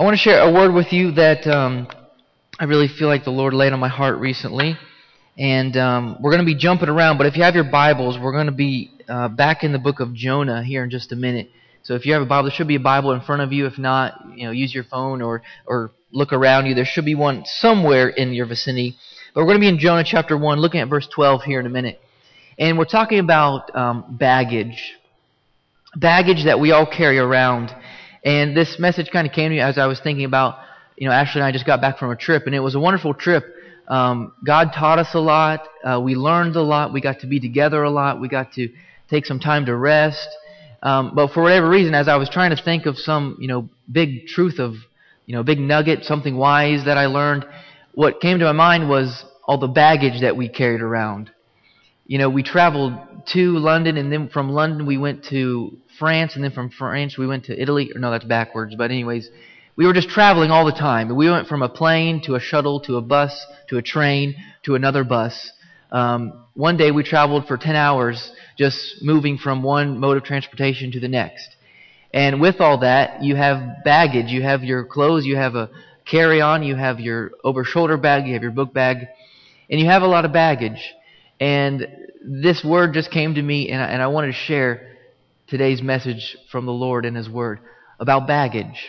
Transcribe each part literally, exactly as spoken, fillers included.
I want to share a word with you that um, I really feel like the Lord laid on my heart recently. And um, we're going to be jumping around, but if you have your Bibles, we're going to be uh, back in the book of Jonah here in just a minute. So if you have a Bible, there should be a Bible in front of you. If not, you know, use your phone or, or look around you. There should be one somewhere in your vicinity. But we're going to be in Jonah chapter one, looking at verse twelve here in a minute. And we're talking about um, baggage. Baggage that we all carry around. And this message kind of came to me as I was thinking about, you know, Ashley and I just got back from a trip, and it was a wonderful trip. Um, God taught us a lot. Uh, we learned a lot. We got to be together a lot. We got to take some time to rest. Um, but for whatever reason, as I was trying to think of some, you know, big truth of, you know, big nugget, something wise that I learned, what came to my mind was all the baggage that we carried around. You know, we traveled to London, and then from London we went to France, and then from France we went to Italy. No, that's backwards. But anyways, we were just traveling all the time. We went from a plane to a shuttle to a bus to a train to another bus. Um, one day we traveled for ten hours just moving from one mode of transportation to the next. And with all that, you have baggage. You have your clothes. You have a carry-on. You have your over-shoulder bag. You have your book bag. And you have a lot of baggage. And this word just came to me, and I, and I wanted to share today's message from the Lord and His Word about baggage.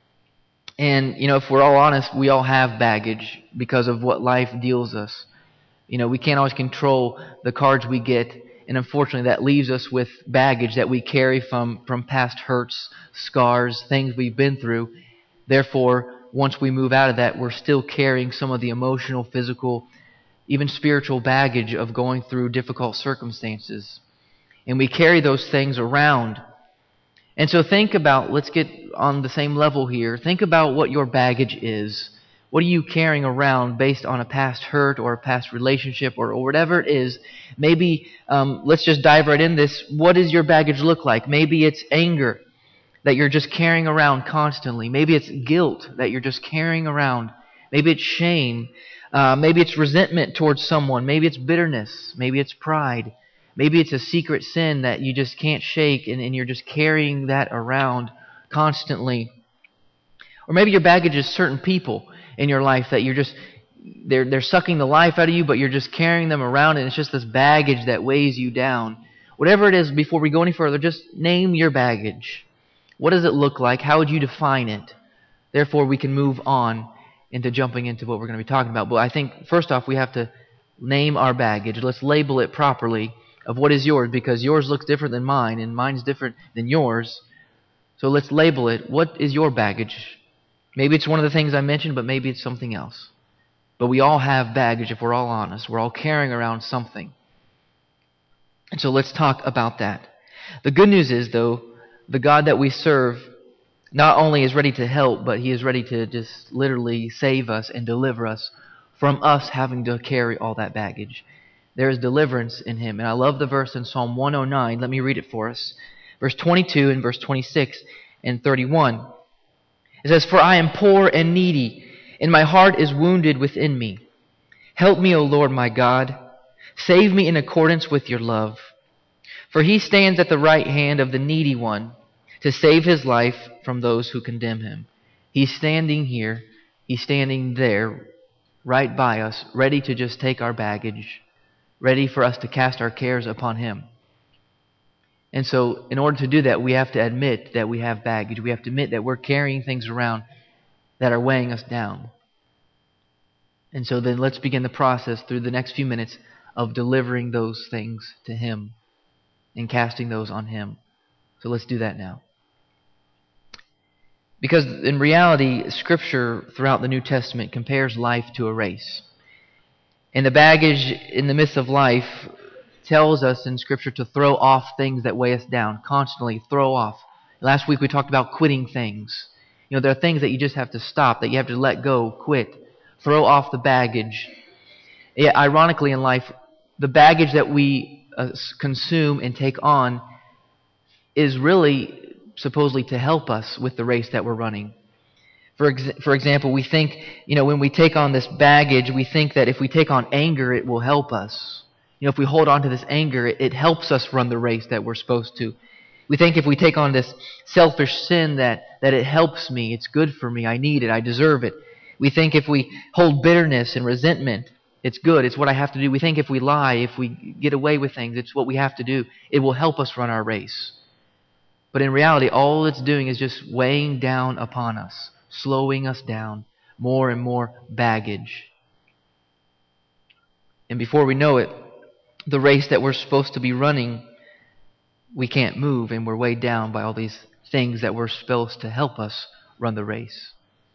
And, you know, if we're all honest, we all have baggage because of what life deals us. You know, we can't always control the cards we get, and unfortunately that leaves us with baggage that we carry from, from past hurts, scars, things we've been through. Therefore, once we move out of that, we're still carrying some of the emotional, physical, even spiritual baggage of going through difficult circumstances. And we carry those things around. And so think about, let's get on the same level here. Think about what your baggage is. What are you carrying around based on a past hurt or a past relationship or, or whatever it is? Maybe, um, let's just dive right in this. What does your baggage look like? Maybe it's anger that you're just carrying around constantly. Maybe it's guilt that you're just carrying around. Maybe it's shame. Uh, maybe it's resentment towards someone. Maybe it's bitterness. Maybe it's pride. Maybe it's a secret sin that you just can't shake, and, and you're just carrying that around constantly. Or maybe your baggage is certain people in your life that you're just, they're, they're sucking the life out of you, but you're just carrying them around, and it's just this baggage that weighs you down. Whatever it is, before we go any further, just name your baggage. What does it look like? How would you define it? Therefore, we can move on into jumping into what we're going to be talking about. But I think, first off, we have to name our baggage. Let's label it properly of what is yours, because yours looks different than mine, and mine's different than yours. So let's label it. What is your baggage? Maybe it's one of the things I mentioned, but maybe it's something else. But we all have baggage if we're all honest. We're all carrying around something. And so let's talk about that. The good news is, though, the God that we serve not only is ready to help, but He is ready to just literally save us and deliver us from us having to carry all that baggage. There is deliverance in Him. And I love the verse in Psalm one oh nine. Let me read it for us. Verse twenty-two and verse twenty-six and thirty-one. It says, "For I am poor and needy, and my heart is wounded within me. Help me, O Lord my God. Save me in accordance with your love. For He stands at the right hand of the needy one to save his life from those who condemn him." He's standing here. He's standing there right by us, ready to just take our baggage, ready for us to cast our cares upon Him. And so in order to do that, we have to admit that we have baggage. We have to admit that we're carrying things around that are weighing us down. And so then let's begin the process through the next few minutes of delivering those things to Him and casting those on Him. So let's do that now. Because in reality, Scripture throughout the New Testament compares life to a race. And the baggage in the midst of life tells us in Scripture to throw off things that weigh us down. Constantly throw off. Last week we talked about quitting things. You know, there are things that you just have to stop, that you have to let go, quit. Throw off the baggage. Yet, ironically in life, the baggage that we uh, consume and take on is really supposedly to help us with the race that we're running. For ex- for example, we think, you know, when we take on this baggage, we think that if we take on anger, it will help us. You know, if we hold on to this anger, it, it helps us run the race that we're supposed to. We think if we take on this selfish sin that, that it helps me, it's good for me, I need it, I deserve it. We think if we hold bitterness and resentment, it's good, it's what I have to do. We think if we lie, if we get away with things, it's what we have to do. It will help us run our race. But in reality, all it's doing is just weighing down upon us, slowing us down, more and more baggage. And before we know it, the race that we're supposed to be running, we can't move, and we're weighed down by all these things that were supposed to help us run the race.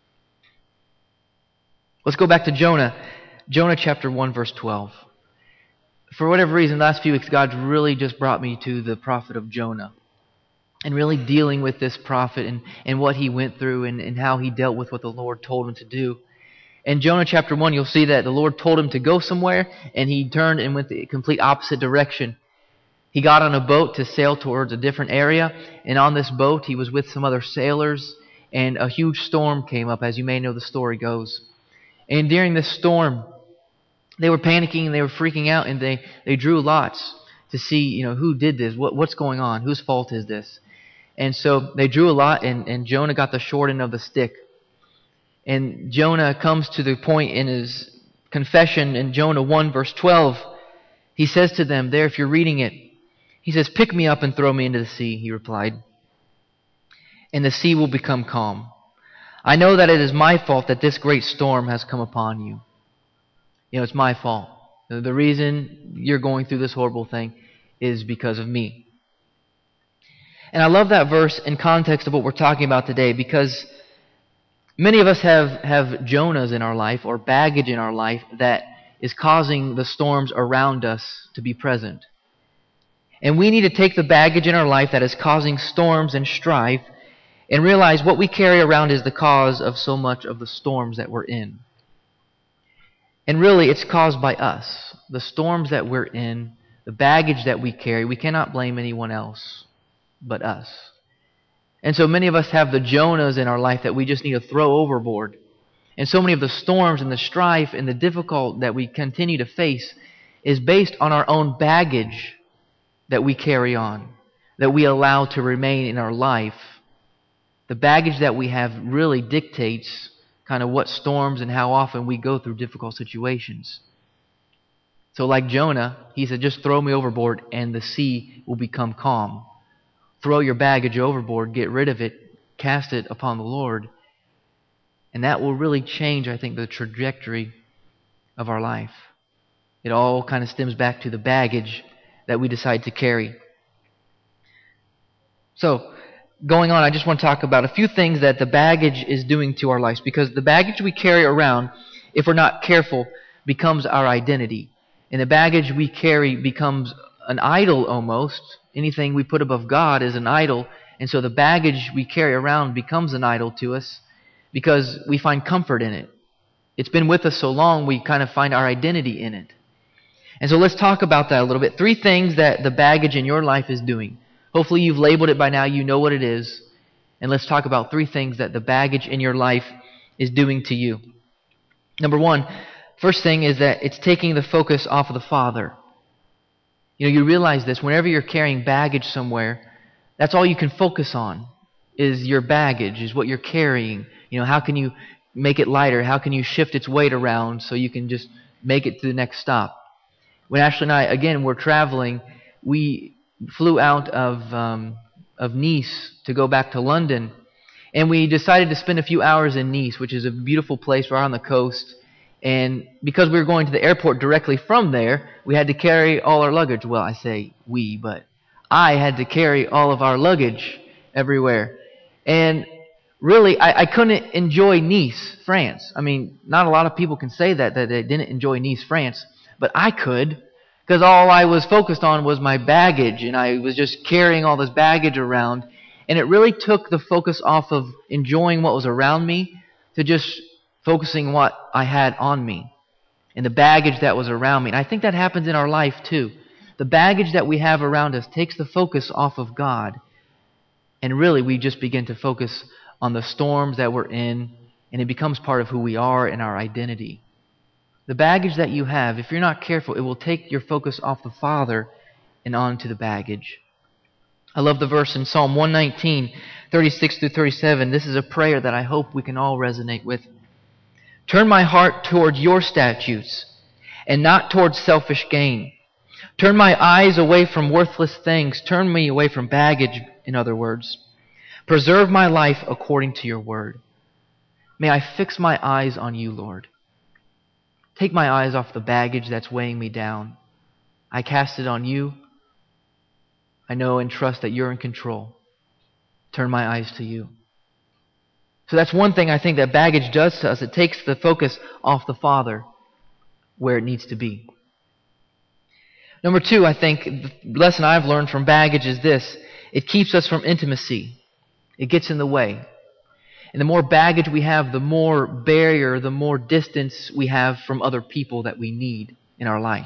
Let's go back to Jonah. Jonah chapter one, verse twelve. For whatever reason, the last few weeks, God's really just brought me to the prophet of Jonah. And really dealing with this prophet and, and what he went through and, and how he dealt with what the Lord told him to do. In Jonah chapter one, you'll see that the Lord told him to go somewhere, and he turned and went the complete opposite direction. He got on a boat to sail towards a different area, and on this boat he was with some other sailors, and a huge storm came up, as you may know the story goes. And during this storm, they were panicking and they were freaking out, and they, they drew lots to see, you know, who did this, what, what's going on, whose fault is this? And so they drew a lot, and, and Jonah got the short end of the stick. And Jonah comes to the point in his confession in Jonah one, verse twelve. He says to them there, if you're reading it, he says, "Pick me up and throw me into the sea," he replied, "and the sea will become calm. I know that it is my fault that this great storm has come upon you." You know, it's my fault. The reason you're going through this horrible thing is because of me. And I love that verse in context of what we're talking about today, because many of us have, have Jonahs in our life or baggage in our life that is causing the storms around us to be present. And we need to take the baggage in our life that is causing storms and strife and realize what we carry around is the cause of so much of the storms that we're in. And really, it's caused by us. The storms that we're in, the baggage that we carry, we cannot blame anyone else but us. And so many of us have the Jonahs in our life that we just need to throw overboard. And so many of the storms and the strife and the difficult that we continue to face is based on our own baggage that we carry on, that we allow to remain in our life. The baggage that we have really dictates kind of what storms and how often we go through difficult situations. So like Jonah, he said, just throw me overboard and the sea will become calm. Throw your baggage overboard, get rid of it, cast it upon the Lord, and that will really change, I think, the trajectory of our life. It all kind of stems back to the baggage that we decide to carry. So, going on, I just want to talk about a few things that the baggage is doing to our lives, because the baggage we carry around, if we're not careful, becomes our identity. And the baggage we carry becomes an idol almost. Anything we put above God is an idol. And so the baggage we carry around becomes an idol to us because we find comfort in it. It's been with us so long, we kind of find our identity in it. And so let's talk about that a little bit. Three things that the baggage in your life is doing. Hopefully you've labeled it by now, you know what it is. And let's talk about three things that the baggage in your life is doing to you. Number one, first thing is that it's taking the focus off of the Father. You know, you realize this, whenever you're carrying baggage somewhere, that's all you can focus on is your baggage, is what you're carrying. You know, how can you make it lighter? How can you shift its weight around so you can just make it to the next stop? When Ashley and I, again, were traveling, we flew out of um, of Nice to go back to London, and we decided to spend a few hours in Nice, which is a beautiful place right on the coast. And because we were going to the airport directly from there, we had to carry all our luggage. Well, I say we, but I had to carry all of our luggage everywhere. And really, I, I couldn't enjoy Nice, France. I mean, not a lot of people can say that, that they didn't enjoy Nice, France. But I could, because all I was focused on was my baggage, and I was just carrying all this baggage around. And it really took the focus off of enjoying what was around me to just focusing what I had on me and the baggage that was around me. And I think that happens in our life too. The baggage that we have around us takes the focus off of God. And really we just begin to focus on the storms that we're in, and it becomes part of who we are and our identity. The baggage that you have, if you're not careful, it will take your focus off the Father and onto the baggage. I love the verse in Psalm one nineteen, thirty-six through thirty-seven. This is a prayer that I hope we can all resonate with. Turn my heart toward your statutes and not towards selfish gain. Turn my eyes away from worthless things. Turn me away from baggage, in other words. Preserve my life according to your word. May I fix my eyes on you, Lord. Take my eyes off the baggage that's weighing me down. I cast it on you. I know and trust that you're in control. Turn my eyes to you. So that's one thing I think that baggage does to us. It takes the focus off the Father where it needs to be. Number two, I think the lesson I've learned from baggage is this. It keeps us from intimacy. It gets in the way. And the more baggage we have, the more barrier, the more distance we have from other people that we need in our life.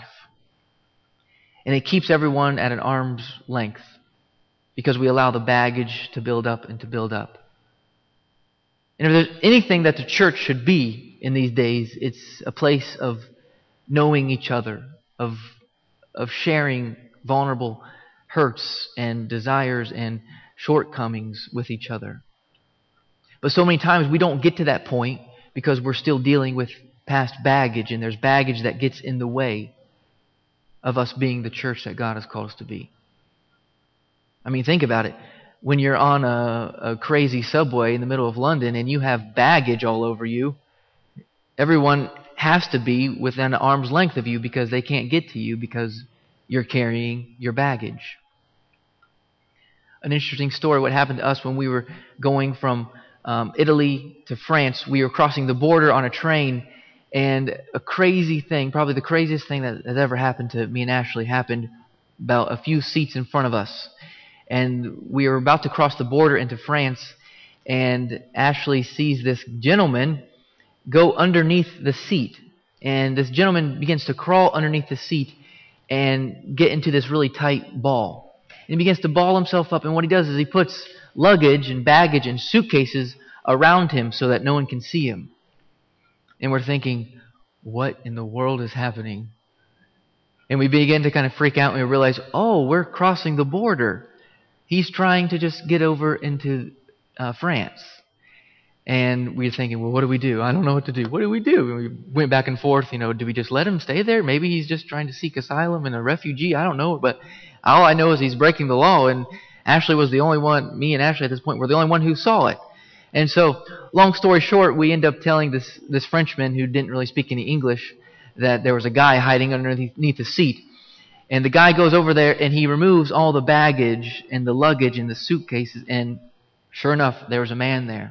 And it keeps everyone at an arm's length because we allow the baggage to build up and to build up. And if there's anything that the church should be in these days, it's a place of knowing each other, of, of sharing vulnerable hurts and desires and shortcomings with each other. But so many times we don't get to that point because we're still dealing with past baggage, and there's baggage that gets in the way of us being the church that God has called us to be. I mean, think about it. When you're on a, a crazy subway in the middle of London and you have baggage all over you, everyone has to be within arm's length of you because they can't get to you because you're carrying your baggage. An interesting story, what happened to us when we were going from um, Italy to France. We were crossing the border on a train, and a crazy thing, probably the craziest thing that has ever happened to me and Ashley, happened about a few seats in front of us. And we were about to cross the border into France, and Ashley sees this gentleman go underneath the seat. And this gentleman begins to crawl underneath the seat and get into this really tight ball. And he begins to ball himself up, and what he does is he puts luggage and baggage and suitcases around him so that no one can see him. And we're thinking, what in the world is happening? And we begin to kind of freak out, and we realize, oh, we're crossing the border. He's trying to just get over into uh, France. And we were thinking, well, what do we do? I don't know what to do. What do we do? And we went back and forth. You know, do we just let him stay there? Maybe he's just trying to seek asylum and a refugee. I don't know. But all I know is he's breaking the law. And Ashley was the only one, me and Ashley at this point were the only one who saw it. And so, long story short, we end up telling this, this Frenchman who didn't really speak any English that there was a guy hiding underneath the seat. And the guy goes over there and he removes all the baggage and the luggage and the suitcases, and sure enough, there was a man there.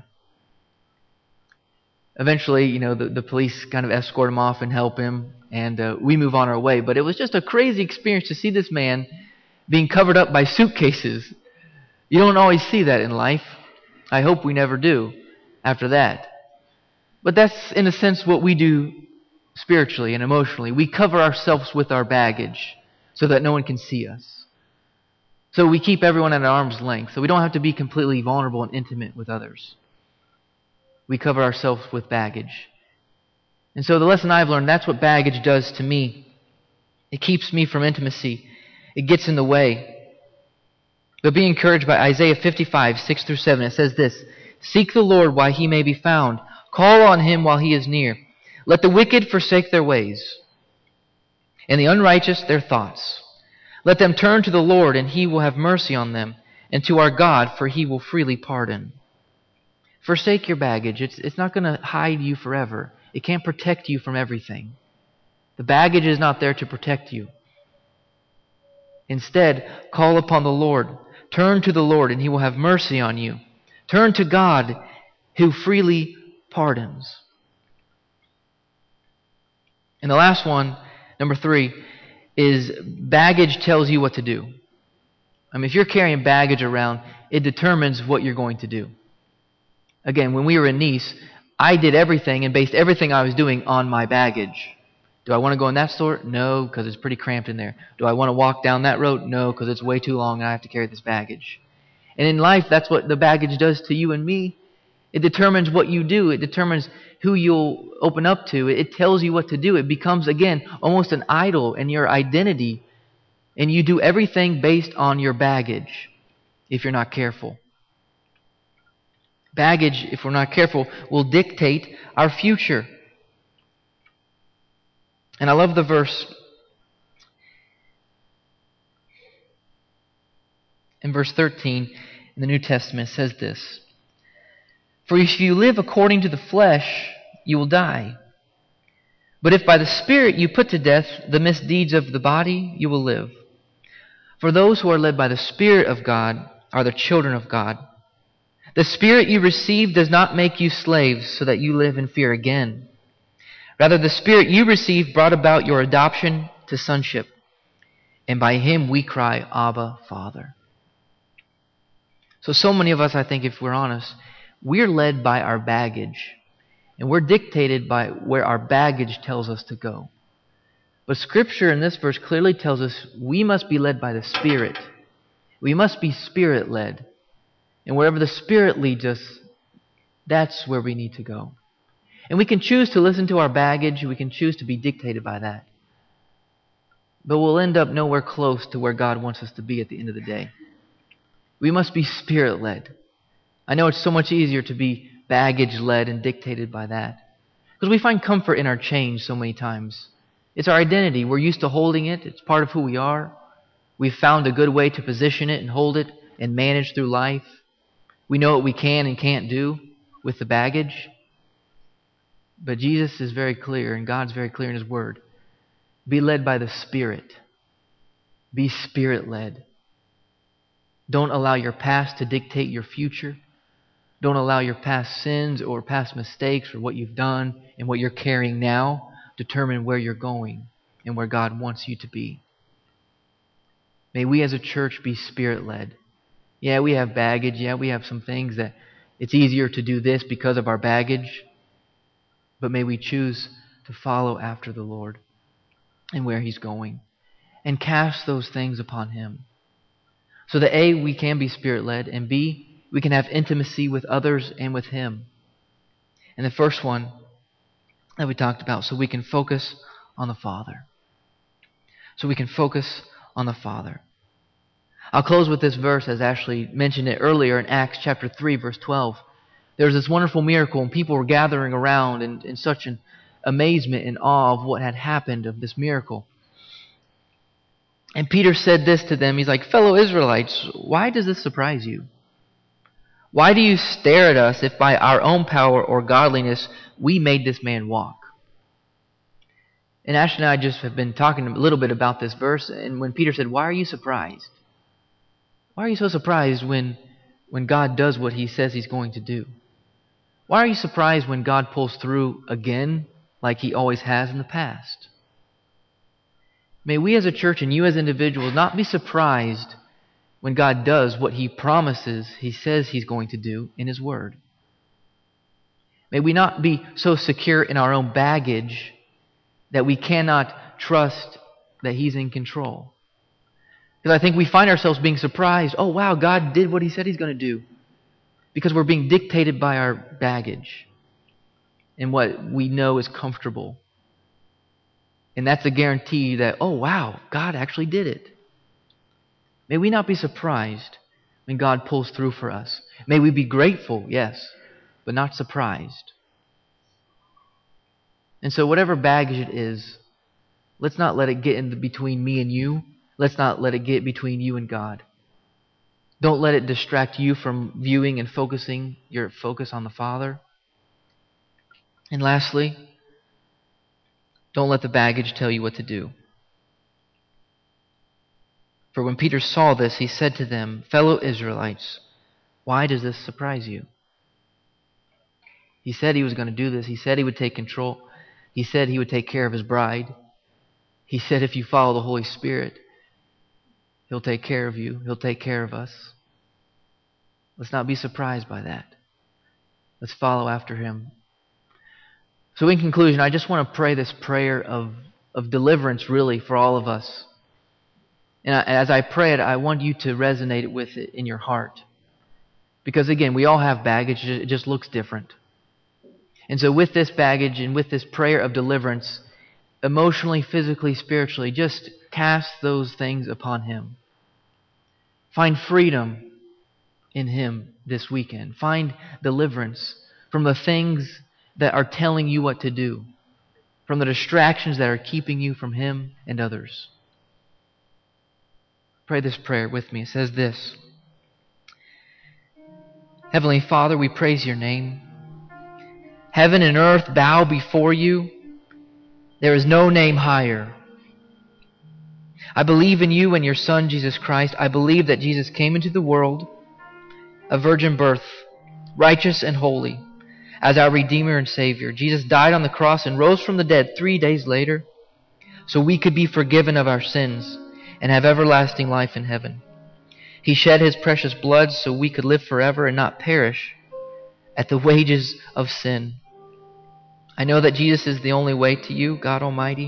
Eventually, you know, the, the police kind of escort him off and help him, and uh, we move on our way. But it was just a crazy experience to see this man being covered up by suitcases. You don't always see that in life. I hope we never do after that. But that's, in a sense, what we do spiritually and emotionally. We cover ourselves with our baggage so that no one can see us. So we keep everyone at arm's length, so we don't have to be completely vulnerable and intimate with others. We cover ourselves with baggage. And so the lesson I've learned, that's what baggage does to me. It keeps me from intimacy. It gets in the way. But be encouraged by Isaiah fifty-five, six through seven. It says this, "Seek the Lord while he may be found. Call on him while he is near. Let the wicked forsake their ways, and the unrighteous their thoughts. Let them turn to the Lord, and he will have mercy on them, and to our God, for he will freely pardon." Forsake your baggage. It's, it's not going to hide you forever. It can't protect you from everything. The baggage is not there to protect you. Instead, call upon the Lord. Turn to the Lord, and he will have mercy on you. Turn to God, who freely pardons. And the last one, number three, is baggage tells you what to do. I mean, if you're carrying baggage around, it determines what you're going to do. Again, when we were in Nice, I did everything and based everything I was doing on my baggage. Do I want to go in that store? No, because it's pretty cramped in there. Do I want to walk down that road? No, because it's way too long and I have to carry this baggage. And in life, that's what the baggage does to you and me. It determines what you do. It determines who you'll open up to. It tells you what to do. It becomes, again, almost an idol in your identity. And you do everything based on your baggage. if you're not careful. Baggage, if we're not careful, will dictate our future. And I love the verse in verse thirteen in the New Testament. It says this: "For if you live according to the flesh, you will die. But if by the Spirit you put to death the misdeeds of the body, you will live. For those who are led by the Spirit of God are the children of God. The Spirit you received does not make you slaves so that you live in fear again. Rather, the Spirit you received brought about your adoption to sonship. And by Him we cry, Abba, Father." So, so many of us, I think, if we're honest, we're led by our baggage. And we're dictated by where our baggage tells us to go. But Scripture in this verse clearly tells us we must be led by the Spirit. We must be Spirit-led. And wherever the Spirit leads us, that's where we need to go. And we can choose to listen to our baggage. We can choose to be dictated by that. But we'll end up nowhere close to where God wants us to be at the end of the day. We must be Spirit-led. I know it's so much easier to be baggage-led and dictated by that, because we find comfort in our change so many times. It's our identity. We're used to holding it. It's part of who we are. We've found a good way to position it and hold it and manage through life. We know what we can and can't do with the baggage. But Jesus is very clear, and God's very clear in His Word. Be led by the Spirit. Be Spirit-led. Don't allow your past to dictate your future. Don't allow your past sins or past mistakes or what you've done and what you're carrying now determine where you're going and where God wants you to be. May we as a church be Spirit-led. Yeah, we have baggage. Yeah, we have some things that it's easier to do this because of our baggage. But may we choose to follow after the Lord and where He's going and cast those things upon Him. So that A, we can be Spirit-led, and B, we can have intimacy with others and with Him. And the first one that we talked about, so we can focus on the Father. So we can focus on the Father. I'll close with this verse, as Ashley mentioned it earlier in Acts chapter three, verse twelve. There was this wonderful miracle, and people were gathering around in, in such an amazement and awe of what had happened of this miracle. And Peter said this to them. He's like, "Fellow Israelites, why does this surprise you? Why do you stare at us if by our own power or godliness we made this man walk?" And Ash and I just have been talking a little bit about this verse. And when Peter said, "Why are you surprised? Why are you so surprised when, when God does what He says He's going to do? Why are you surprised when God pulls through again like He always has in the past?" May we as a church and you as individuals not be surprised when God does what He promises He says He's going to do in His Word. May we not be so secure in our own baggage that we cannot trust that He's in control. Because I think we find ourselves being surprised. Oh, wow, God did what He said He's going to do. Because we're being dictated by our baggage and what we know is comfortable. And that's a guarantee that, oh, wow, God actually did it. May we not be surprised when God pulls through for us. May we be grateful, yes, but not surprised. And so whatever baggage it is, let's not let it get in between me and you. Let's not let it get between you and God. Don't let it distract you from viewing and focusing your focus on the Father. And lastly, don't let the baggage tell you what to do. For when Peter saw this, he said to them, "Fellow Israelites, why does this surprise you?" He said He was going to do this. He said He would take control. He said He would take care of His bride. He said if you follow the Holy Spirit, He'll take care of you. He'll take care of us. Let's not be surprised by that. Let's follow after Him. So in conclusion, I just want to pray this prayer of, of deliverance really for all of us. And as I pray it, I want you to resonate with it in your heart. Because again, we all have baggage. It just looks different. And so with this baggage and with this prayer of deliverance, emotionally, physically, spiritually, just cast those things upon Him. Find freedom in Him this weekend. Find deliverance from the things that are telling you what to do, from the distractions that are keeping you from Him and others. Pray this prayer with me. It says this: Heavenly Father, we praise your name. Heaven and earth bow before you. There is no name higher. I believe in you and your Son, Jesus Christ. I believe that Jesus came into the world, a virgin birth, righteous and holy, as our Redeemer and Savior. Jesus died on the cross and rose from the dead three days later so we could be forgiven of our sins and have everlasting life in heaven. He shed His precious blood so we could live forever and not perish at the wages of sin. I know that Jesus is the only way to you, God Almighty.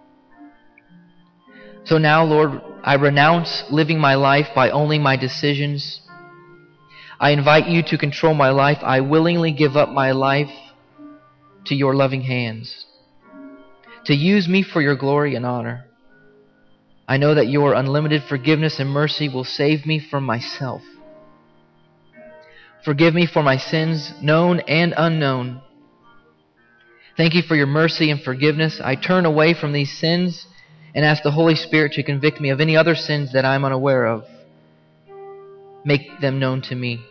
So now, Lord, I renounce living my life by only my decisions. I invite you to control my life. I willingly give up my life to your loving hands, to use me for your glory and honor. I know that your unlimited forgiveness and mercy will save me from myself. Forgive me for my sins, known and unknown. Thank you for your mercy and forgiveness. I turn away from these sins and ask the Holy Spirit to convict me of any other sins that I'm unaware of. Make them known to me,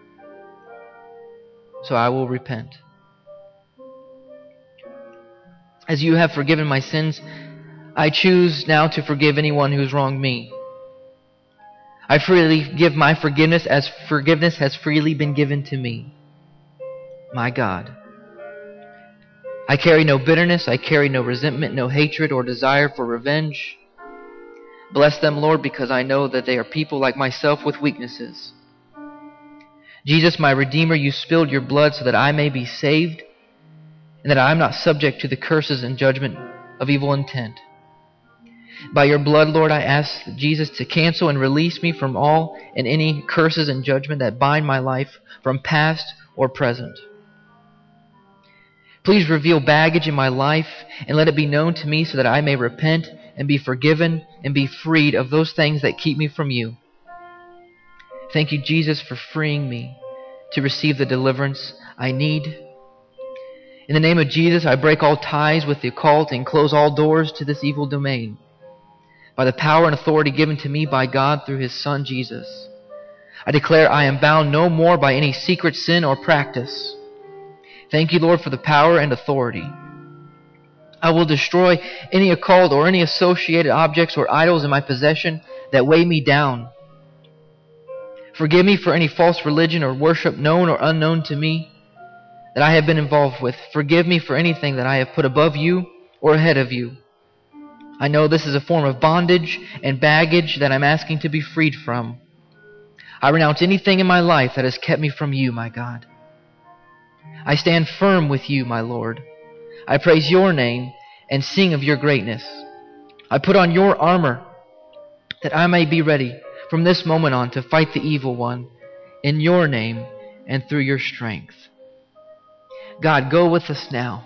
so I will repent. As you have forgiven my sins, I choose now to forgive anyone who's wronged me. I freely give my forgiveness as forgiveness has freely been given to me. My God. I carry no bitterness, I carry no resentment, no hatred or desire for revenge. Bless them, Lord, because I know that they are people like myself with weaknesses. Jesus, my Redeemer, you spilled your blood so that I may be saved and that I am not subject to the curses and judgment of evil intent. By your blood, Lord, I ask Jesus to cancel and release me from all and any curses and judgment that bind my life from past or present. Please reveal baggage in my life and let it be known to me so that I may repent and be forgiven and be freed of those things that keep me from you. Thank you, Jesus, for freeing me to receive the deliverance I need. In the name of Jesus, I break all ties with the occult and close all doors to this evil domain by the power and authority given to me by God through His Son, Jesus. I declare I am bound no more by any secret sin or practice. Thank you, Lord, for the power and authority. I will destroy any occult or any associated objects or idols in my possession that weigh me down. Forgive me for any false religion or worship, known or unknown to me, that I have been involved with. Forgive me for anything that I have put above you or ahead of you. I know this is a form of bondage and baggage that I'm asking to be freed from. I renounce anything in my life that has kept me from you, my God. I stand firm with you, my Lord. I praise your name and sing of your greatness. I put on your armor that I may be ready from this moment on to fight the evil one in your name and through your strength. God, go with us now.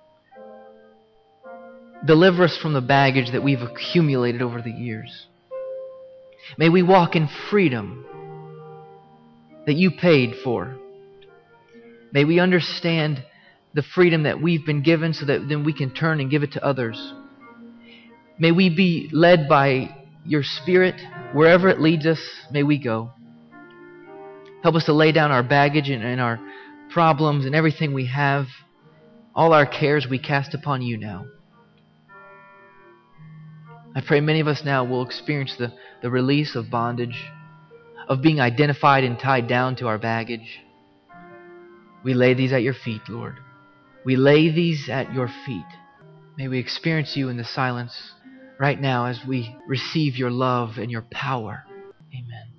Deliver us from the baggage that we've accumulated over the years. May we walk in freedom that you paid for. May we understand the freedom that we've been given so that then we can turn and give it to others. May we be led by your Spirit. Wherever it leads us, may we go. Help us to lay down our baggage and, and our problems and everything we have. All our cares we cast upon you now. I pray many of us now will experience the, the release of bondage, of being identified and tied down to our baggage. We lay these at your feet, Lord. We lay these at your feet. May we experience you in the silence right now as we receive your love and your power. Amen.